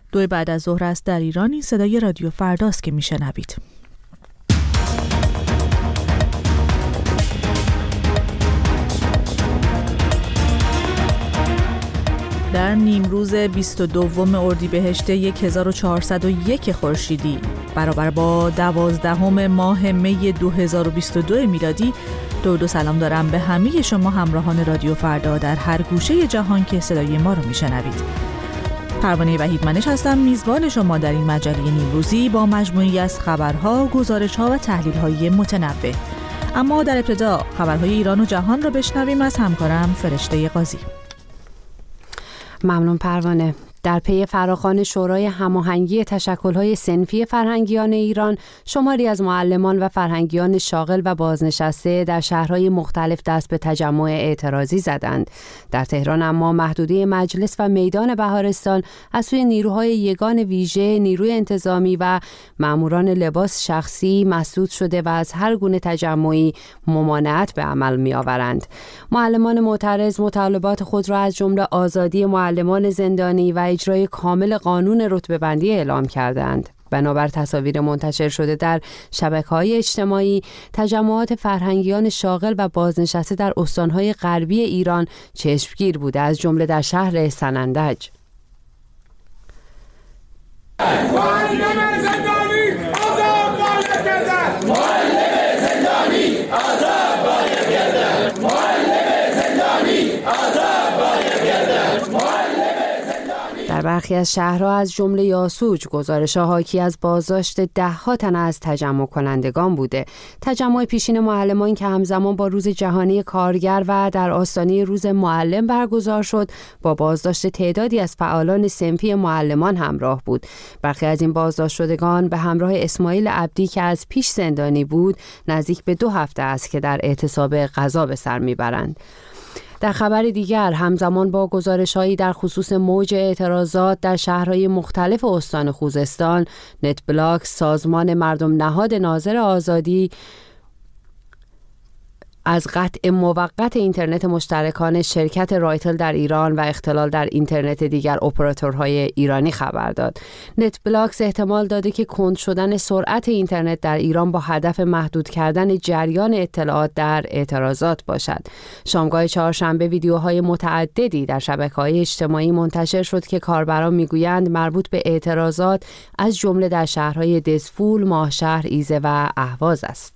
2 بعد از ظهر است در ایرانی. صدای رادیو فرداست که میشنوید. در نیمروز 22 اردیبهشت 1401 خورشیدی برابر با 12 ماه می 2022 میلادی، درود و سلام دارم به همه شما همراهان رادیو فردا در هر گوشه جهان که صدای ما رو میشنوید. پروانه وحیدمنش هستم، میزبان شما در این مجله نیمروزی با مجموعی از خبرها، گزارش‌ها و تحلیل‌های متنوع. اما در ابتدا خبرهای ایران و جهان رو بشنویم از همکارم فرشته قاضی. ممنون پروانه. در پی فراخوان شورای هماهنگی تشکل‌های صنفی فرهنگیان ایران، شماری از معلمان و فرهنگیان شاغل و بازنشسته در شهرهای مختلف دست به تجمع اعتراضی زدند. در تهران اما محدوده مجلس و میدان بهارستان از سوی نیروهای یگان ویژه، نیروی انتظامی و ماموران لباس شخصی مسدود شده و از هر گونه تجمعی ممانعت به عمل می‌آورند. معلمان معترض مطالبات خود را از جمله آزادی معلمان زندانی و اجرای کامل قانون رتبه‌بندی اعلام کردند. بنابر تصاویر منتشر شده در شبکه‌های اجتماعی، تجمعات فرهنگیان شاغل و بازنشسته در استان‌های غربی ایران چشمگیر بوده، از جمله در شهر سنندج. در برخی از شهرها از جمله یاسوج گزارش‌ها حاکی از بازداشت 10 تن از تجمع کنندگان بوده. تجمع پیشین معلمان که همزمان با روز جهانی کارگر و در آستانه روز معلم برگزار شد، با بازداشت تعدادی از فعالان صنفی معلمان همراه بود. برخی از این بازداشت شدگان به همراه اسماعیل عبدی که از پیش زندانی بود، نزدیک به 2 هفته است که در اعتصاب غذا به سر میبرند. در خبر دیگر، همزمان با گزارش‌هایی در خصوص موج اعتراضات در شهرهای مختلف استان خوزستان، نت بلاک، سازمان مردم نهاد ناظر آزادی از قطع موقت اینترنت مشترکان شرکت رایتل در ایران و اختلال در اینترنت دیگر اپراتورهای ایرانی خبر داد. نت بلاکس احتمال داده که کند شدن سرعت اینترنت در ایران با هدف محدود کردن جریان اطلاعات در اعتراضات باشد. شامگاه چهارشنبه ویدیوهای متعددی در شبکه‌های اجتماعی منتشر شد که کاربران میگویند مربوط به اعتراضات از جمله در شهرهای دزفول، ماهشهر، ایزه و اهواز است.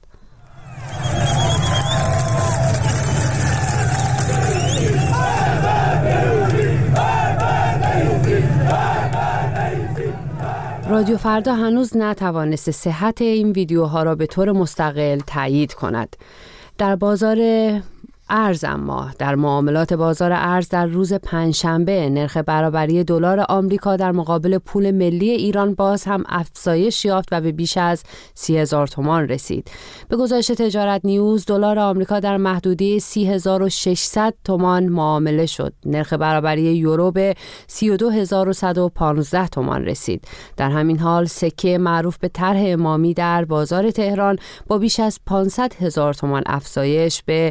رادیو فردا هنوز نتوانست صحت این ویدیوها را به طور مستقل تایید کند. در بازار ارز اما در معاملات بازار ارز در روز پنجشنبه نرخ برابری دلار آمریکا در مقابل پول ملی ایران باز هم افزایش یافت و به بیش از 30,000 تومان رسید. به گزارش تجارت نیوز، دلار آمریکا در محدوده 30,600 تومان معامله شد. نرخ برابری یورو به 32,115 تومان رسید. در همین حال سکه معروف به طرح امامی در بازار تهران با بیش از 500,000 تومان افزایش به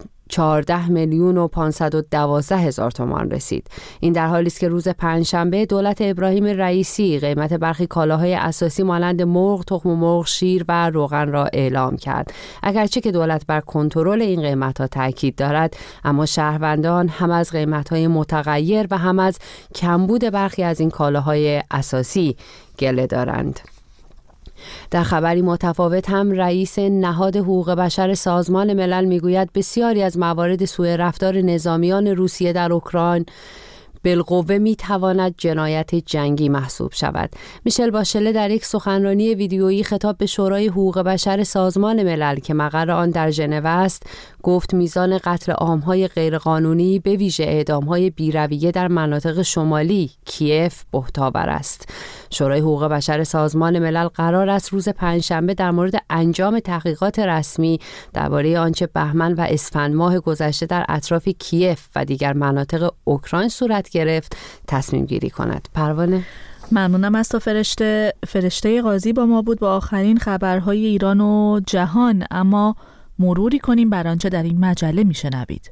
14,512,000 تومان رسید. این در حالی است که روز پنجشنبه دولت ابراهیم رئیسی قیمت برخی کالاهای اساسی مانند مرغ، تخم مرغ، شیر و روغن را اعلام کرد. اگرچه که دولت بر کنترل این قیمت‌ها تاکید دارد، اما شهروندان هم از قیمت‌های متغیر و هم از کمبود برخی از این کالاهای اساسی گله دارند. در خبری متفاوت هم رئیس نهاد حقوق بشر سازمان ملل میگوید بسیاری از موارد سوء رفتار نظامیان روسیه در اوکراین بالقوه میتواند جنایت جنگی محسوب شود. میشل باشله در یک سخنرانی ویدیویی خطاب به شورای حقوق بشر سازمان ملل که مقر آن در ژنو است، گفت میزان قتل عام‌های غیرقانونی به ویژه اعدام‌های بی‌رویه در مناطق شمالی کیف بهت‌آور است. شورای حقوق بشر سازمان ملل قرار است روز پنجشنبه در مورد انجام تحقیقات رسمی درباره آنچه بهمن و اسفند ماه گذشته در اطراف کیف و دیگر مناطق اوکراین صورت گرفت تصمیم گیری کند. پروانه، ممنونم از تو فرشته قاضی با ما بود با آخرین خبرهای ایران و جهان. اما مروری کنیم بر آنچه در این مجله میشنوید.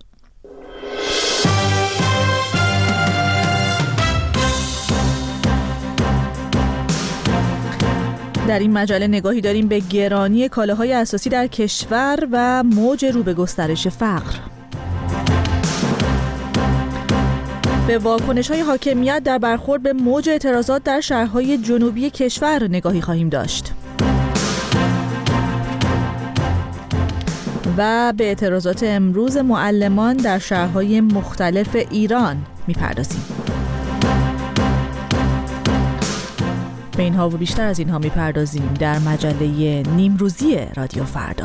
در این مجله نگاهی داریم به گرانی کالاهای اساسی در کشور و موج رو به گسترش فقر. به واکنش‌های حاکمیت در برخورد به موج اعتراضات در شهرهای جنوبی کشور نگاهی خواهیم داشت. و به اعتراضات امروز معلمان در شهرهای مختلف ایران می‌پردازیم. به اینها و بیشتر از اینها می‌پردازیم در مجله نیمروزی رادیو فردا.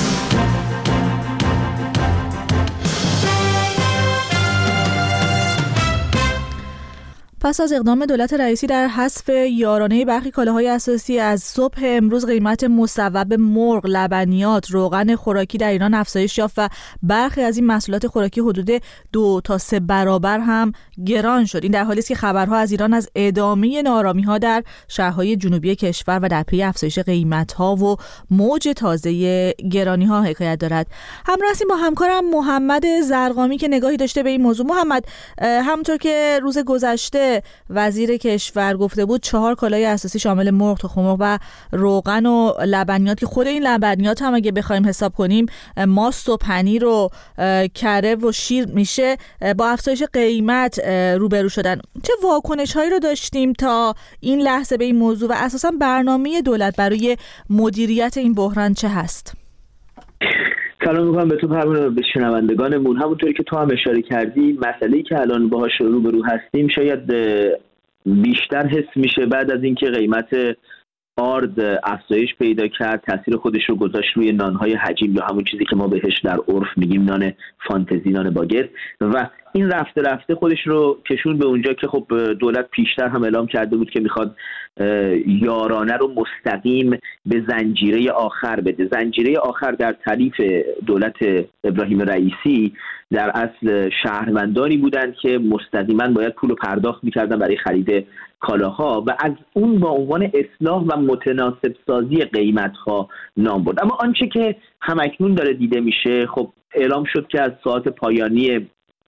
پس از اقدام دولت رئیسی در حذف یارانه برخی کالاهای اساسی، از صبح امروز قیمت مصوب مرغ، لبنیات، روغن خوراکی در ایران افزایش یافت و برخی از این محصولات خوراکی حدود 2 تا 3 برابر هم گران شد. این در حالی است که خبرها از ایران از ادامه ناآرامی‌ها در شهرهای جنوبی کشور و در پی افزایش قیمت‌ها و موج تازه گرانی‌ها حکایت دارد. همراه هستیم با همکارم محمد زرقامی که نگاهی داشته به این موضوع. محمد، همونطور که روز گذشته وزیر کشور گفته بود 4 کالای اساسی شامل مرغ، تخم مرغ و روغن و لبنیات، که خود این لبنیات هم اگه بخوایم حساب کنیم ماست و پنیر و کره و شیر میشه، با افزایش قیمت روبرو شدن. چه واکنش‌هایی رو داشتیم تا این لحظه به این موضوع و اساساً برنامه دولت برای مدیریت این بحران چه هست؟ سلام میکنم به تو پروانه، به شنوندگانمون. همونطوری که تو هم اشاره کردی، مسئله‌ای که الان باهاش روبرو هستیم شاید بیشتر حس میشه بعد از اینکه قیمت آرد افزایش پیدا کرد، تاثیر خودش رو گذاشت روی نانهای حجیم یا همون چیزی که ما بهش در عرف میگیم نان فانتزی، نان باگت، و این رفته رفته خودش رو کشون به اونجا که خب دولت پیشتر هم اعلام کرده بود که میخواد یارانه رو مستقیم به زنجیره آخر بده. زنجیره آخر در تعریف دولت ابراهیم رئیسی در اصل شهروندانی بودند که مستقیما باید پول رو پرداخت میکردن برای خرید کالاها و از اون با عنوان اصلاح و متناسب سازی قیمتها نام برد. اما آنچه که همکنون داره دیده میشه، خب اعلام شد که از ساعت پایانی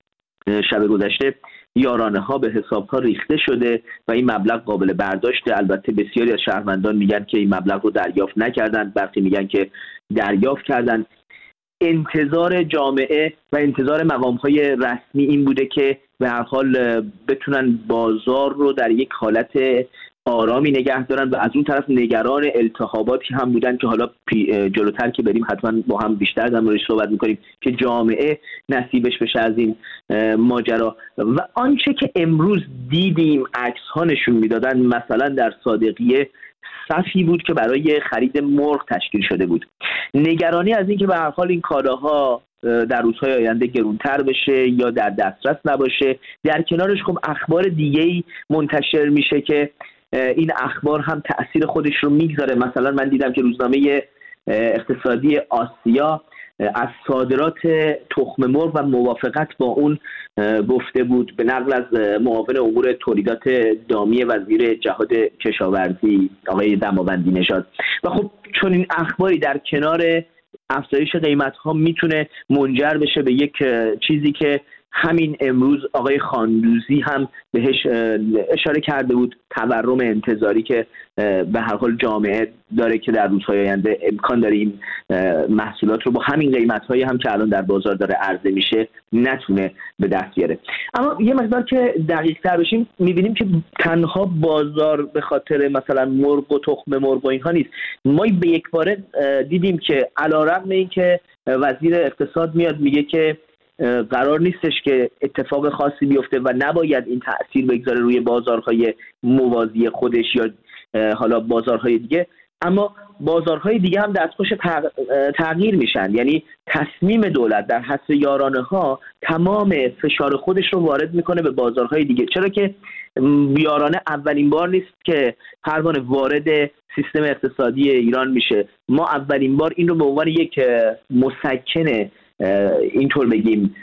شب گذشته یارانه ها به حساب ها ریخته شده و این مبلغ قابل برداشته. البته بسیاری از شهروندان میگن که این مبلغ رو دریافت نکردن، برخی میگن که دریافت کردن. انتظار جامعه و انتظار مقام های رسمی این بوده که به هر حال بتونن بازار رو در یک حالت آرامی نگه دارن و از اون طرف نگران التهاباتی هم بودن که حالا جلوتر که بریم حتما با هم بیشتر در موردش صحبت میکنیم که جامعه نصیبش بشه از این ماجرا. و آنچه که امروز دیدیم عکس ها نشون میدادن، مثلا در صادقیه صفی بود که برای خرید مرغ تشکیل شده بود. نگرانی از این که به هر حال این کالاها در روزهای آینده گرونتر بشه یا در دسترس نباشه. در کنارش خب اخبار دیگه‌ای منتشر میشه که این اخبار هم تأثیر خودش رو میگذاره. مثلا من دیدم که روزنامه اقتصادی آسیا از صادرات تخم مرغ و موافقت با اون گفته بود، به نقل از معاون امور تولیدات دامی وزیر جهاد کشاورزی آقای دماوندی نژاد. و خب چون این اخباری در کنار افزایش قیمت‌ها میتونه منجر بشه به یک چیزی که همین امروز آقای خاندوزی هم بهش اشاره کرده بود، تورم انتظاری که به هر حال جامعه داره که در روزهای آینده امکان داره این محصولات رو با همین قیمت‌هایی هم که الان در بازار داره عرضه میشه نتونه به دست بیاره. اما یه مقدار که دقیق‌تر بشیم می‌بینیم که تنها بازار به خاطر مثلا مرغ و تخم مرغ و اینها نیست. ما به یک باره دیدیم که علی‌رغم اینکه وزیر اقتصاد میاد میگه که قرار نیستش که اتفاق خاصی بیفته و نباید این تأثیر بگذاره روی بازارهای موازی خودش یا حالا بازارهای دیگه، اما بازارهای دیگه هم دستخوش تغییر میشن. یعنی تصمیم دولت در حذف یارانه ها تمام فشار خودش رو وارد میکنه به بازارهای دیگه، چرا که یارانه اولین بار نیست که پروانه وارد سیستم اقتصادی ایران میشه. ما اولین بار این رو به عنوان یک مسکن اینطور بگیم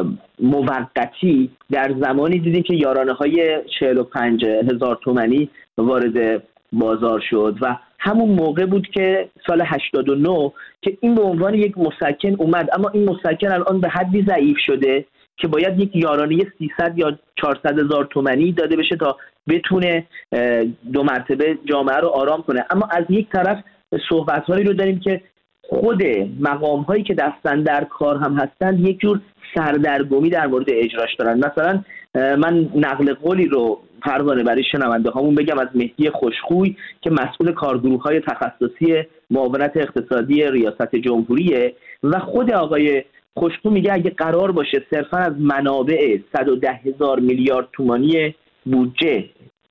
موقتی در زمانی دیدیم که یارانه های 45,000 تومانی وارد بازار شد و همون موقع بود که سال 89 که این به عنوان یک مسکن اومد. اما این مسکن الان به حدی ضعیف شده که باید یک یارانه 300 یا 400,000 تومانی داده بشه تا بتونه 2 مرتبه جامعه رو آرام کنه. اما از یک طرف صحبت‌هایی رو داریم که خود مقام‌هایی که دستن در کار هم هستن یک جور سردرگمی در مورد اجراش دارن. مثلا من نقل قولی رو پروانه برای شنونده هامون بگم از مهدی خوشخوی که مسئول کارگروه‌های تخصصی معاونت اقتصادی ریاست جمهوریه و خود آقای خوشخوی میگه اگه قرار باشه صرفا از منابع 110,000 میلیارد تومانی بودجه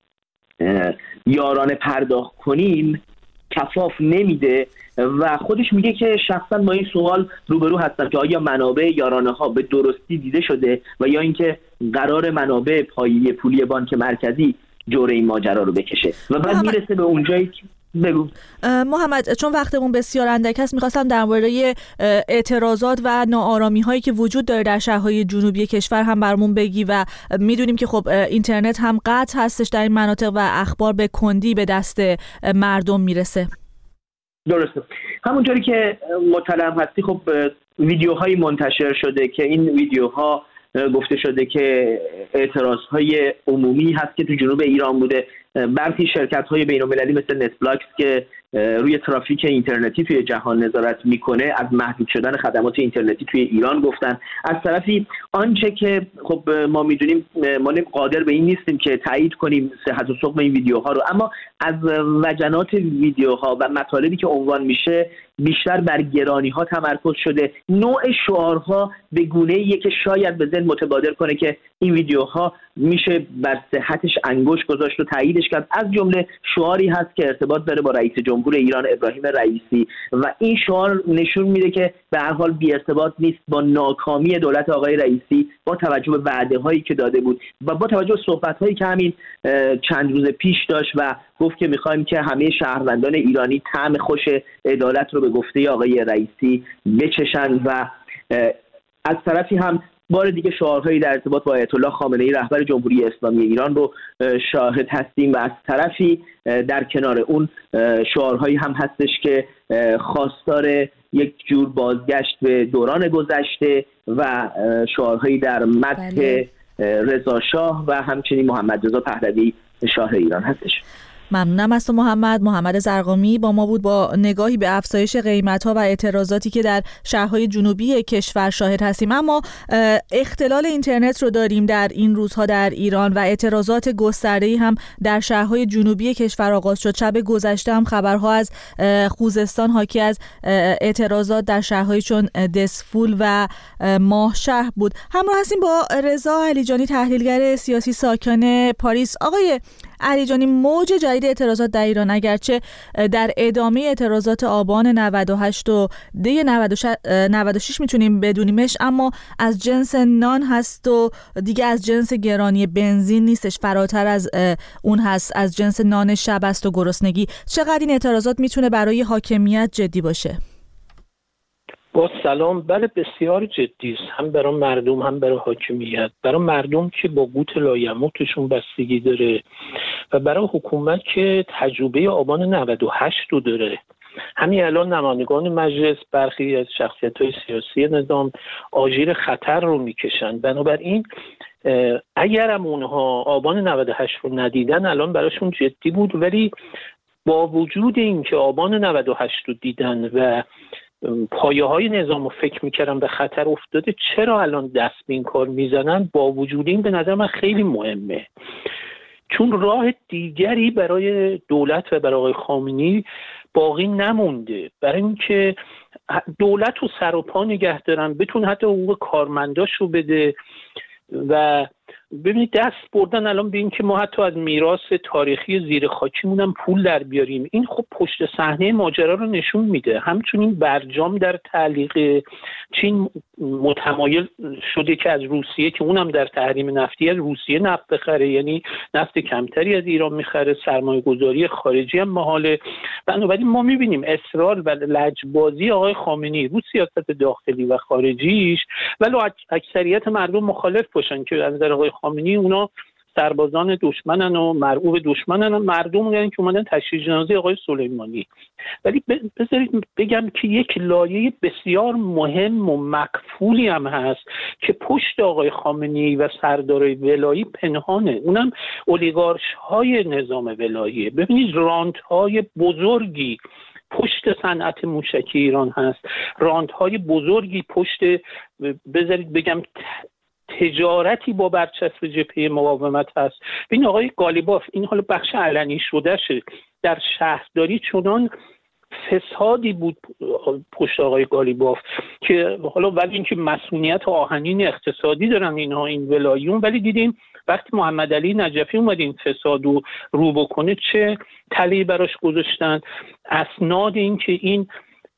یارانه پرداخت کنیم کفاف نمیده و خودش میگه که شخصا با این سوال روبرو هستم که آیا منابع یارانه ها به درستی دیده شده و یا اینکه قرار منابع پایه پولی بانک مرکزی جوره این ماجرا رو بکشه و بعد میرسه به اونجایی که بگو. محمد، چون وقتمون بسیار اندک است میخواستم درباره اعتراضات و ناآرامی هایی که وجود داره در شهرهای جنوبی کشور هم برامون بگی و میدونیم که خب اینترنت هم قطع هستش در این مناطق و اخبار به کندی به دست مردم میرسه. درسته، همونجوری که مطلع هستی خب ویدیوهایی منتشر شده که این ویدیوها گفته شده که اعتراضهای عمومی هست که تو جنوب ایران بوده. برخی شرکت‌های بین‌المللی مثل نتفلاکس که روی ترافیک اینترنتی توی جهان نظارت میکنه از محدود شدن خدمات اینترنتی توی ایران گفتن. از طرفی آنچه که خب ما میدونیم ما قادر به این نیستیم که تایید کنیم صحت و سقم این ویدیوها رو، اما از وجنات ویدیوها و مطالبی که عنوان میشه بیشتر بر گرانی‌ها تمرکز شده. نوع شعارها به گونه‌ایه که شاید به ذهن متبادر کنه که این ویدیوها میشه بر صحتش انگشت گذاشت و تاییدش کرد. از جمله شعاری هست که ارتباط داره با رئیس جمهور ایران ابراهیم رئیسی و این شعار نشون میده که به هر حال بی ارتباط نیست با ناکامی دولت آقای رئیسی با توجه به وعده‌هایی که داده بود و با توجه به صحبت‌هایی که همین چند روز پیش داشت و گفت که می‌خوایم که همه شهروندان ایرانی طعم خوش عدالت رو به گفته آقای رئیسی بچشن و از طرفی هم بار دیگه شعارهایی در ارتباط با آیت الله خامنه‌ای رهبر جمهوری اسلامی ایران رو شاهد هستیم و از طرفی در کنار اون شعارهایی هم هستش که خواستار یک جور بازگشت به دوران گذشته و شعارهایی در مدح رضا شاه و همچنین محمد رضا پهلوی شاه ایران هستش. ممنونم از تو محمد زرقامی با ما بود با نگاهی به افزایش قیمت‌ها و اعتراضاتی که در شهرهای جنوبی کشور شاهد هستیم. اما اختلال اینترنت رو داریم در این روزها در ایران و اعتراضات گسترده‌ای هم در شهرهای جنوبی کشور آغاز شد. شب گذشته هم خبرها از خوزستان حاکی از اعتراضات در شهرهایی چون دسفول و ماهشهر بود. همراه هستیم با رضا علیجانی تحلیلگر سیاسی ساکن پاریس. آقای علیجانی، موج جدید اعتراضات در ایران اگرچه در ادامه اعتراضات آبان 98 و دی 96 میتونیم بدونیمش، اما از جنس نان هست و دیگه از جنس گرانی بنزین نیستش، فراتر از اون هست، از جنس نان شب است و گرسنگی. چقدر این اعتراضات میتونه برای حاکمیت جدی باشه؟ با سلام. بله بسیار جدی است، هم برای مردم هم برای حاکمیت. برای مردم که با قوت لایموتشون بستگی داره و برای حکومت که تجربه آبان 98 رو داره. همین الان نمایندگان مجلس برخی از شخصیت‌های سیاسی نظام آژیر خطر رو میکشن. بنابراین اگر هم اونها آبان 98 رو ندیدن الان براشون جدی بود، ولی با وجود اینکه آبان 98 رو دیدن و پایه‌های نظام رو فکر می‌کردم به خطر افتاده، چرا الان دست به این کار میزنن؟ با وجود این به نظر من خیلی مهمه، چون راه دیگری برای دولت و برای آقای خامنه‌ای باقی نمونده برای اینکه دولت رو سر و پا نگه دارن، بتون حتی حقوق کارمنداش رو بده. و ببینید دست بردن الان به این که ما حتی از میراث تاریخی زیر خاکیمون هم پول در بیاریم. این خب پشت صحنه ماجرا رو نشون میده. همچنین برجام در تعلیق چین متمایل شده که از روسیه، که اونم در تحریم نفتی، از روسیه نفت بخره، یعنی نفت کمتری از ایران میخره، سرمایه گذاری خارجی هم محاله. بنابراین ما میبینیم اصرار و لجبازی آقای خامنه‌ای رو سیاست داخلی و خارجیش، ولی اکثریت مردم مخالف باشن که از نظر آقای خامنه‌ای اونا سربازان دشمنن و مرعوب دشمنن و مردم میگن که اومدن تشییع جنازه آقای سلیمانی. ولی بذارید بگم که یک لایه بسیار مهم و مکفولی هم هست که پشت آقای خامنه‌ای و سردارای ولایی پنهانه، اونم اولیگارش های نظام ولاییه. ببینید راندهای بزرگی پشت صنعت موشکی ایران هست، راندهای بزرگی پشت، بذارید بگم، تجارتی با برچسب جبهه مقاومت هست. ببین آقای قالیباف، این حالا بخش علنی شده شه، در شهرداری چنان فسادی بود پشت آقای قالیباف که حالا ولی اینکه مسئولیت آهنین اقتصادی دارن اینها، این ولاییون، ولی دیدیم وقتی محمد علی نجفی اومد این فساد رو بکنه چه تله‌ای براش گذاشتن. اسناد این که این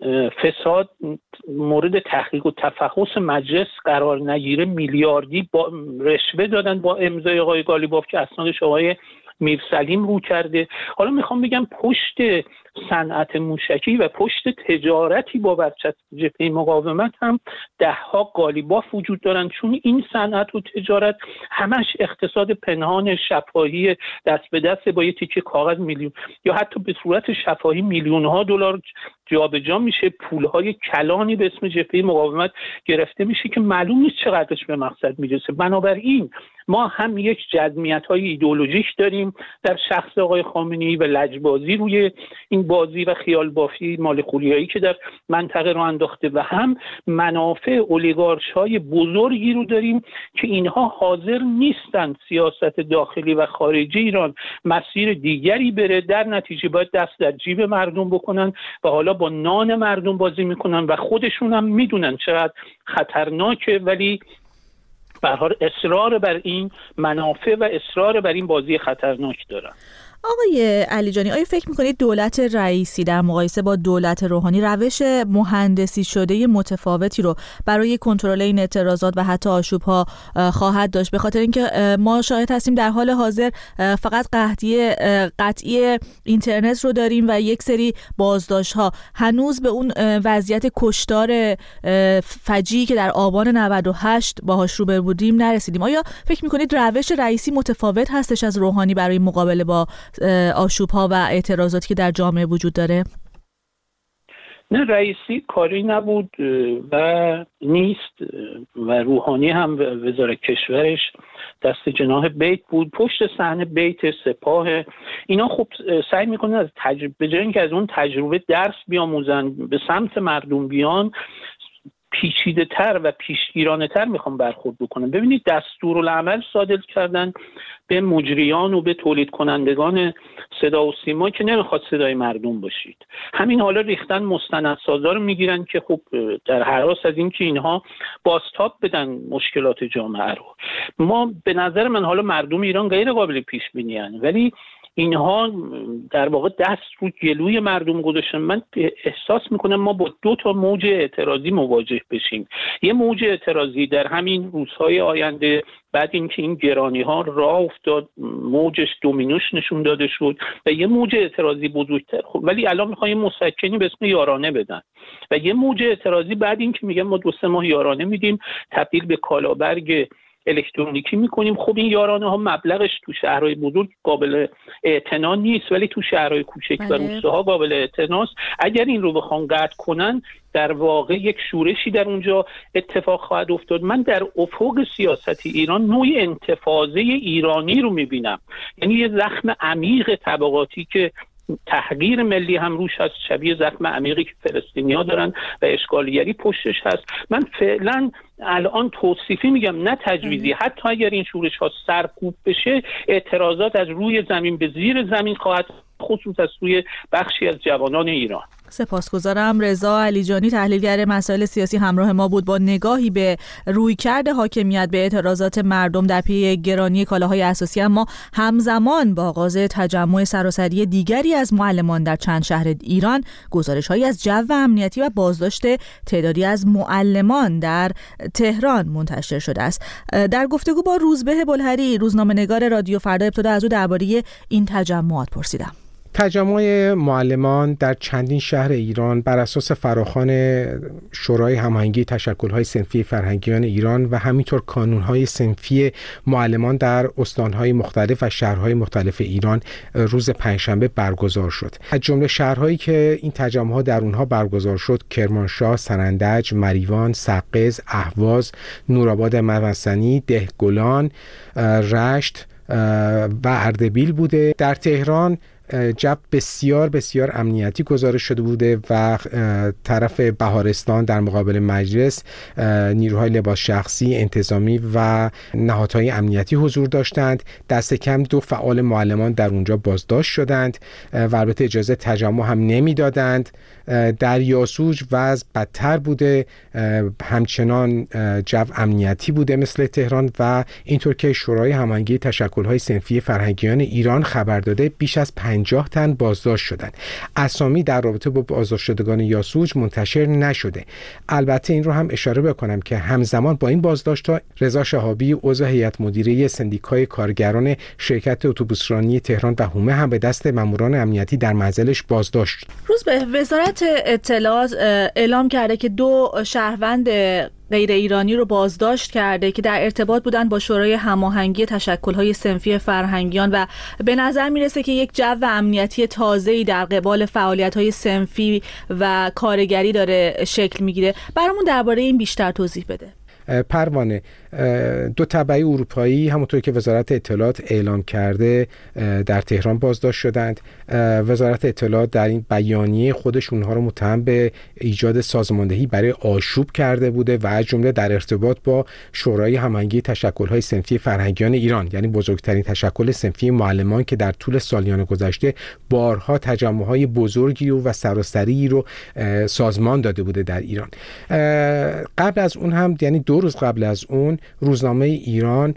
فساد مورد تحقیق و تفحص مجلس قرار نگیره میلیاردی با رشوه دادن با امضای آقای قالیباف که اسنادش آقای میرسلیم رو کرده. حالا میخوام بگم پشت صنعت موشکی و پشت تجارتی با برچسب جبهه مقاومت هم دهها قالیباف وجود دارن، چون این صنعت و تجارت همش اقتصاد پنهان شفاهی دست به دست با یه تیکه کاغذ میلیون یا حتی به صورت شفاهی میلیون ها دلار جابجا میشه، پولهای کلانی به اسم جبهه مقاومت گرفته میشه که معلوم نیست چقدرش به مقصد میرسه. بنابراین ما هم یک جزمیت‌های ایدئولوژیک داریم در شخص آقای خامنه‌ای و لجبازی روی این بازی و خیال بافی مال خولیایی که در منطقه رو انداخته و هم منافع اولیگارش‌های بزرگی رو داریم که اینها حاضر نیستند سیاست داخلی و خارجی ایران مسیر دیگری بره، در نتیجه باید دست در جیب مردم بکنن و حالا با نان مردم بازی میکنن و خودشون هم میدونن چقدر خطرناکه، ولی به هر حال اصرار بر این منافع و اصرار بر این بازی خطرناک دارن. آقای علیجانی، آیا فکر میکنید دولت رئیسی در مقایسه با دولت روحانی روش مهندسی شده متفاوتی رو برای کنترل این اعتراضات و حتی آشوب‌ها خواهد داشت؟ به خاطر اینکه ما شاهد هستیم در حال حاضر فقط قطعی اینترنت رو داریم و یک سری بازداشت‌ها، هنوز به اون وضعیت کشتار فجیعی که در آبان 98 باهاش روبرو بودیم نرسیدیم. آیا فکر میکنید روش رئیسی متفاوت هستش از روحانی برای مقابله با آشوب‌ها و اعتراضاتی که در جامعه وجود داره؟ نه، رئیسی کاری نبود و نیست و روحانی هم وزارت کشورش دست جناح بیت بود، پشت صحنه بیت، سپاه، اینا خب سعی میکنن از به جای اینکه از اون تجربه درس بیاموزن به سمت مردم بیان، پیچیده تر و پیشگیرانه تر میخوام برخورد بکنم. ببینید دستورالعمل صادر کردن به مجریان و به تولید کنندگان صدا و سیما که نمیخواد صدای مردم باشید. همین حالا ریختن مستندسازا رو میگیرن که خب در هراس از این که اینها بازتاب بدن مشکلات جامعه رو. ما به نظر من حالا مردم ایران غیر قابل پیش بینی ان، ولی اینها در واقع دست رو گلوی مردم گذاشتن. من احساس میکنم ما با 2 تا موج اعتراضی مواجه بشیم. یه موج اعتراضی در همین روزهای آینده بعد اینکه این گرانی ها راه افتاد، موجش دومینوش نشون داده شد و یه موج اعتراضی بزرگتر، خب ولی الان میخوان یه مسکنی به اسم یارانه بدن و یه موج اعتراضی بعد اینکه میگن ما 2-3 ماه یارانه میدیم تبدیل به کالابرگ الکترونیکی میکنیم. خب این یارانه ها مبلغش تو شهرهای بزرگ قابل اعتنا نیست، ولی تو شهرهای کوچک و روستاها قابل اعتناست. اگر این رو بخوان قطع کنن در واقع یک شورشی در اونجا اتفاق خواهد افتاد. من در افق سیاستی ایران نوعی انتفاضه ایرانی رو میبینم، یعنی یه زخم عمیق طبقاتی که تحقیر ملی هم روش هست، شبیه زخم عمیقی که فلسطینی‌ها دارن و اشغالگری پشتش هست. من فعلا الان توصیفی میگم نه تجویزی، حتی اگر این شورش ها سرکوب بشه اعتراضات از روی زمین به زیر زمین خواهد، خصوص از سوی بخشی از جوانان ایران. سپاسگزارم. رضا علیجانی، تحلیلگر مسائل سیاسی، همراه ما بود با نگاهی به رویکرد حاکمیت به اعتراضات مردم در پی گرانی کالاهای اساسی، اما همزمان با آغاز تجمع سراسری دیگری از معلمان در چند شهر ایران، گزارش‌هایی از جو امنیتی و بازداشت تعدادی از معلمان در تهران منتشر شده است. در گفتگو با روزبه بلهری، روزنامه‌نگار رادیو فردا، ابتدا از او درباره این تجمعات پرسیدم. تجمع معلمان در چندین شهر ایران بر اساس فراخوان شورای هماهنگی تشکل‌های صنفی فرهنگیان ایران و همینطور کانون‌های صنفی معلمان در استان‌های مختلف و شهرهای مختلف ایران روز پنجشنبه برگزار شد. از جمله شهرهایی که این تجمع‌ها در اونها برگزار شد کرمانشاه، سنندج، مریوان، سقز، اهواز، نورآباد موثنی، دهگلان، رشت و اردبیل بوده. در تهران جو بسیار بسیار امنیتی گزارش شده بوده و طرف بهارستان در مقابل مجلس نیروهای لباس شخصی، انتظامی و نهادهای امنیتی حضور داشتند. دست کم 2 فعال معلمان در اونجا بازداشت شدند و البته اجازه تجمع هم نمیدادند. در یاسوج وضع بدتر بوده، همچنان جو امنیتی بوده مثل تهران و اینطور که شورای هماهنگی تشکل‌های صنفی فرهنگیان ایران خبر داده بیش از 50 تن بازداشت شدند. اسامی در رابطه با بازداشت شدگان یاسوج منتشر نشده. البته این رو هم اشاره بکنم که همزمان با این بازداشت‌ها رضا شهابی عضو هیئت مدیره سندیکای کارگران شرکت اتوبوسرانی تهران و هومه هم به دست ماموران امنیتی در منزلش بازداشت. روز به وزارت اطلاعات اعلام کرده که 2 شهروند غیر ایرانی رو بازداشت کرده که در ارتباط بودن با شورای هماهنگی تشکل‌های صنفی فرهنگیان و به نظر میرسه که یک جو امنیتی تازه‌ای در قبال فعالیت‌های صنفی و کارگری داره شکل میگیره. برامون درباره این بیشتر توضیح بده. پروانه، 2 تبعی اروپایی همونطور که وزارت اطلاعات اعلام کرده در تهران بازداشت شدند. وزارت اطلاعات در این بیانیه خودش اونها رو متهم به ایجاد سازماندهی برای آشوب کرده بوده و از جمله در ارتباط با شورای هماهنگی تشکل‌های صنفی فرهنگیان ایران، یعنی بزرگترین تشکل صنفی معلمان که در طول سالیان گذشته بارها تجمع‌های بزرگی و سراسری رو سازمان داده بوده در ایران. قبل از اون هم، یعنی 2 روز قبل از اون، روزنامه ایران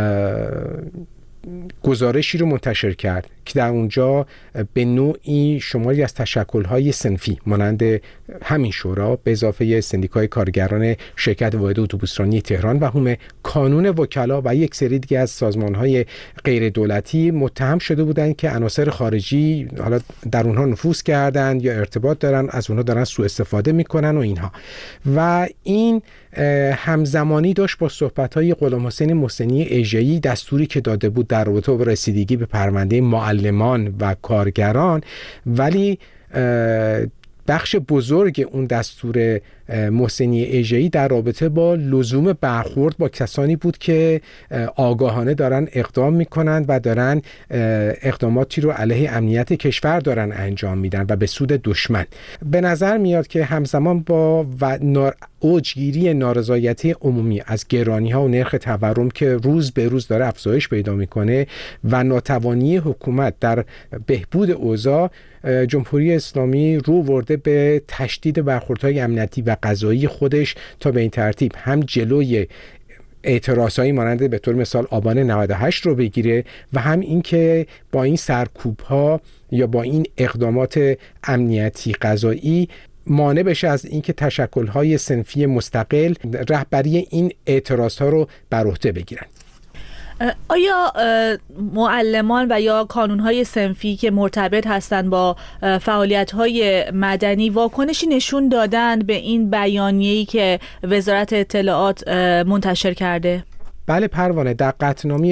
گزارشی رو منتشر کرد که در اونجا به نوعی شماری از تشکل‌های صنفی مانند همین شورا به اضافه سندیکای کارگران شرکت واحد اتوبوسرانی تهران و هومه، کانون وکلا و یک سری دیگه از سازمان‌های غیر دولتی متهم شده بودند که عناصر خارجی حالا در اونها نفوذ کردند یا ارتباط دارن، از اونها دارن سوء استفاده میکنن و اینها. و این همزمانی داشت با صحبت‌های غلام حسین محسنی اژه‌ای، دستوری که داده بود در رابطه با رسیدگی به پرونده معلمان و کارگران، ولی بخش بزرگ اون دستور محسنی اژه‌ای در رابطه با لزوم برخورد با کسانی بود که آگاهانه دارن اقدام میکنن و دارن اقداماتی رو علیه امنیت کشور دارن انجام میدن و به سود دشمن. به نظر میاد که همزمان با اوجگیری نارضایتی عمومی از گرانی‌ها و نرخ تورم که روز به روز داره افزایش پیدا میکنه و ناتوانی حکومت در بهبود اوضاع، جمهوری اسلامی رو برده به تشدید برخوردهای امنیتی و قضایی خودش تا به این ترتیب هم جلوی اعتراضایی مانند به طور مثال آبان 98 رو بگیره و هم این که با این سرکوب‌ها یا با این اقدامات امنیتی قضایی مانع بشه از اینکه تشکل‌های صنفی مستقل رهبری این اعتراض‌ها رو بر عهده بگیرن. آیا معلمان و یا کانون‌های صنفی که مرتبط هستند با فعالیت‌های مدنی واکنشی نشون دادن به این بیانیه‌ای که وزارت اطلاعات منتشر کرده؟ بله پروانه، در قطعنامه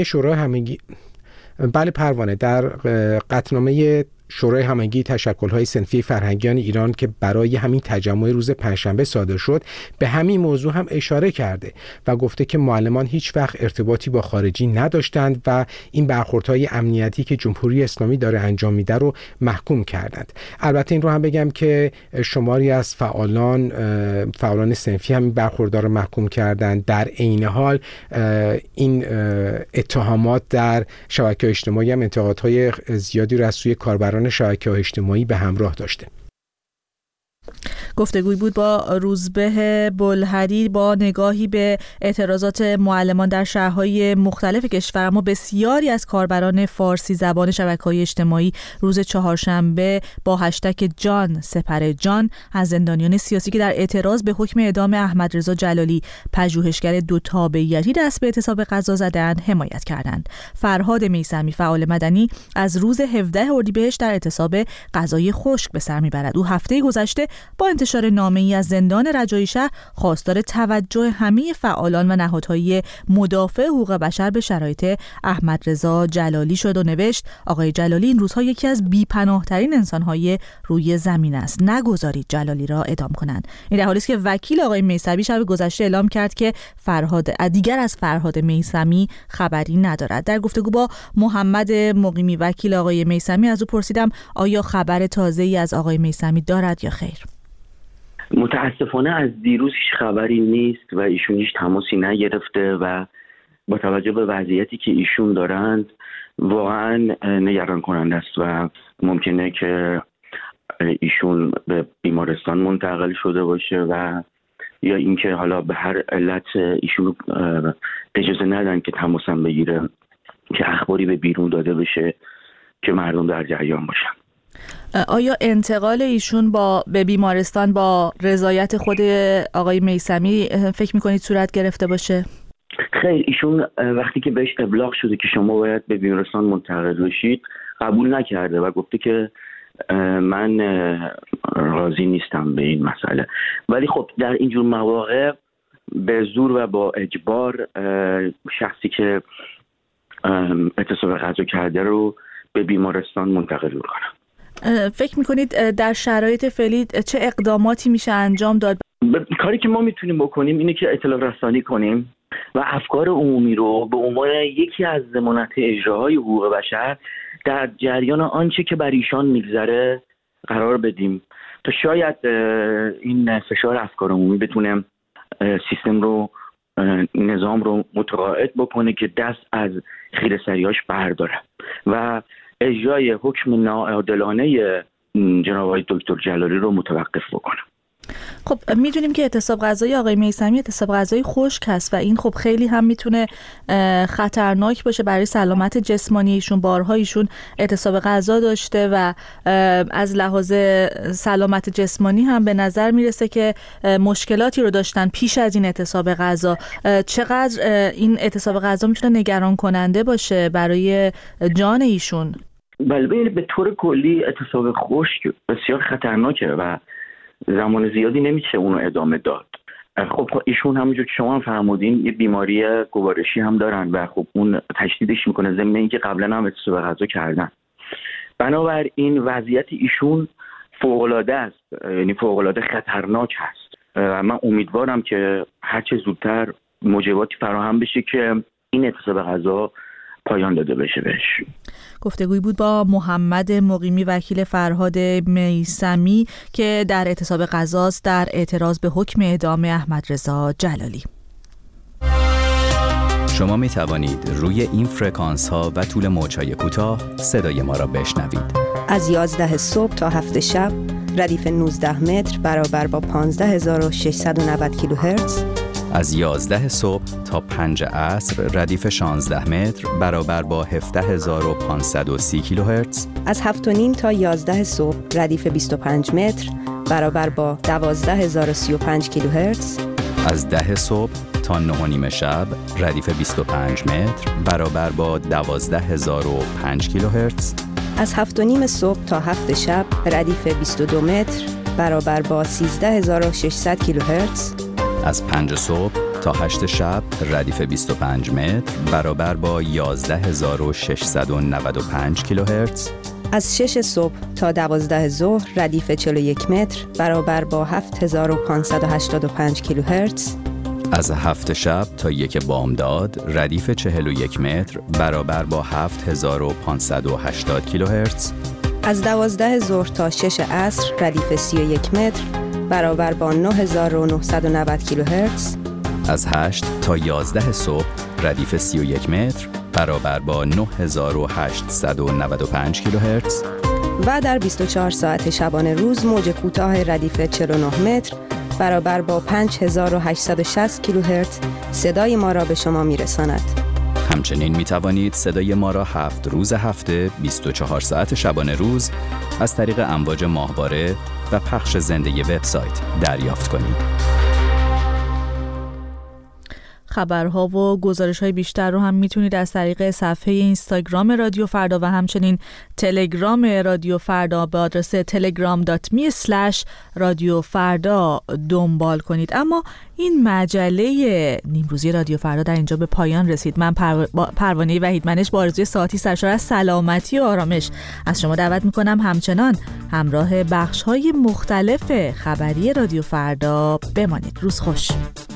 شورای هماهنگی تشکل‌های صنفی فرهنگیان ایران که برای همین تجمع روز پنجشنبه صادر شد به همین موضوع هم اشاره کرده و گفته که معلمان هیچ وقت ارتباطی با خارجی نداشتند و این برخوردهای امنیتی که جمهوری اسلامی داره انجام میده رو محکوم کردند. البته این رو هم بگم که شماری از فعالان صنفی هم این برخوردها رو محکوم کردند. در عین حال این اتهامات در شبکه‌های اجتماعی هم انتقادهای زیادی رو از سوی کاربران شبکه‌های اجتماعی به همراه داشته. گفتگوی بود با روزبه بلحری با نگاهی به اعتراضات معلمان در شهرهای مختلف کشور. اما بسیاری از کاربران فارسی زبان شبکه‌های اجتماعی روز چهارشنبه با هشتگ جان سپر جان از زندانیان سیاسی که در اعتراض به حکم اعدام احمدرضا جلالی پژوهشگر دو تابعیتی دست به اعتصاب غذا زدند حمایت کردند. فرهاد میثمی فعال مدنی از روز 17 اردیبهشت در اعتصاب غذای خشک به سر میبرد. او هفته گذشته با انتشار نامه‌ای از زندان رجایی شهر خواستار توجه همه فعالان و نهادهای مدافع حقوق بشر به شرایط احمدرضا جلالی شد و نوشت: آقای جلالی این روزها یکی از بی‌پناه‌ترین انسان‌های روی زمین است. نگذارید جلالی را اعدام کنند. این در حالی است که وکیل آقای میثمی شب گذشته اعلام کرد که دیگر از فرهاد میثمی خبری ندارد. در گفتگو با محمد مقیمی وکیل آقای میثمی از او پرسیدم آیا خبر تازه‌ای از آقای میثمی دارد یا خیر؟ متاسفانه از دیروز هیچ خبری نیست و ایشون هیچ تماسی نگرفته و با توجه به وضعیتی که ایشون دارند واقعا نگران کننده است و ممکنه که ایشون به بیمارستان منتقل شده باشه و یا اینکه حالا به هر علت ایشون اجازه ندن که تماسم بگیره که اخباری به بیرون داده بشه که مردم در جریان باشن. آیا انتقال ایشون به بیمارستان با رضایت خود آقای میثمی فکر میکنید صورت گرفته باشه؟ خیر، ایشون وقتی که بهش ابلاغ شده که شما باید به بیمارستان منتقل بشید قبول نکرده و گفته که من راضی نیستم به این مسئله. ولی خب در اینجور مواقع به زور و با اجبار شخصی که اعتصاب غذا کرده رو به بیمارستان منتقل میکنن. فکر میکنید در شرایط فعلی چه اقداماتی میشه انجام داد؟ کاری که ما میتونیم بکنیم اینه که اطلاع رسانی کنیم و افکار عمومی رو به عنوان یکی از ضمانت اجراهای حقوق بشر در جریان آنچه که بر ایشان میگذره قرار بدیم تا شاید این فشار افکار عمومی بتونه سیستم رو، نظام رو متقاعد بکنه که دست از خیره‌سریاش برداره و اجرای حکم ناعادلانه جناب آقای دکتر جلالی رو متوقف بکنه. خب میدونیم که اعتصاب غذایی آقای میثمی اعتصاب غذایی خشک هست و این خب خیلی هم میتونه خطرناک باشه برای سلامت جسمانی ایشون. بارها ایشون اعتصاب غذا داشته و از لحاظ سلامت جسمانی هم به نظر میرسه که مشکلاتی رو داشتن پیش از این اعتصاب غذا. چقدر این اعتصاب غذا میتونه نگران کننده باشه برای جان ایشون؟ بله، به طور کلی اعتصاب خشک بسیار خطرناکه و زمان زیادی نمیشه اونو ادامه داد. خب ایشون همونجور که شما هم فرمودین یه بیماری گوارشی هم دارن و خب اون تشدیدش میکنه ضمن اینکه قبلا هم اعتصاب غذا کردن. بنابراین وضعیت ایشون فوق‌العاده است، یعنی فوق‌العاده خطرناک هست و من امیدوارم که هرچه زودتر موجباتی فراهم بشه که این اعتصاب غذا پایان داده بشه بهش. گفتگوی بود با محمد مقیمی وکیل فرهاد میثمی که در اعتصاب غذاست در اعتراض به حکم اعدام احمدرضا جلالی. شما می توانید روی این فرکانس ها و طول موج‌های کوتاه صدای ما را بشنوید. از 11 صبح تا 7 شب ردیف 19 متر برابر با 15690 کیلوهرتز. از 11 صبح تا 5 عصر ردیف 16 متر برابر با 17530 کیلوهرتز. از 7:30 تا 11 صبح ردیف 25 متر برابر با 12035 کیلوهرتز. از 10 صبح تا 9:30 شب ردیف 25 متر برابر با 12005 کیلوهرتز. از 7:30 صبح تا 7 شب ردیف 22 متر برابر با 13600 کیلوهرتز. از 5 صبح تا 8 شب ردیف 25 متر برابر با 11695 کیلوهرتز. از 6 صبح تا 12 ظهر ردیف 41 متر برابر با 7585 کیلوهرتز. از 7 شب تا 1 بامداد ردیف 41 متر برابر با 7580 کیلوهرتز. از 12 ظهر تا 6 عصر ردیف 31 متر برابر با 9990 کیلوهرتز. از 8 تا 11 صبح ردیف 31 متر برابر با 9895 کیلوهرتز. و در 24 ساعت شبانه روز موج کوتاه ردیف 49 متر برابر با 5860 کیلوهرتز صدای ما را به شما میرساند. همچنین می توانید صدای ما را 7 روز هفته 24 ساعت شبانه روز از طریق امواج ماهواره و پخش زنده وبسایت دریافت کنید. خبرها و گزارش‌های بیشتر رو هم میتونید از طریق صفحه اینستاگرام رادیو فردا و همچنین تلگرام رادیو فردا به آدرس telegram.me/رادیو فردا دنبال کنید. اما این مجله نیمروزی رادیو فردا در اینجا به پایان رسید. من پروانه وحیدمنش با آرزوی ساعتی سرشار از سلامتی و آرامش از شما دعوت میکنم همچنان همراه بخش‌های مختلف خبری رادیو فردا بمانید. روز خوش.